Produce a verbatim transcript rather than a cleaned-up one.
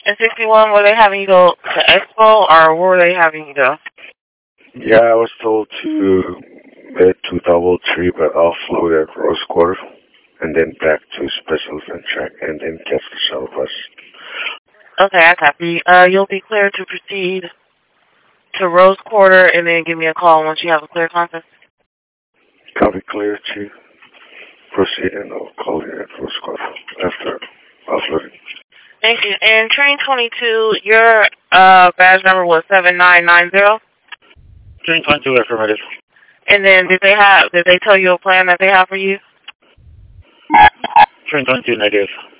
And sixty-one, were they having you go to Expo, or where were they having you go? Yeah, I was told to head to Double Tree, but offload at Rose Quarter, and then back to Special Event Track, and then catch the shuttle bus. Okay, I copy. Uh, you'll be cleared to proceed to Rose Quarter, and then give me a call once you have a clear contact. Copy clear, Chief. Proceed, and I'll call you at Rose Quarter after offloading. Thank you. And train twenty-two, your uh, badge number was seven nine nine zero? Train twenty-two, affirmative. And then did they have, did they tell you a plan that they have for you? Train twenty-two, negative.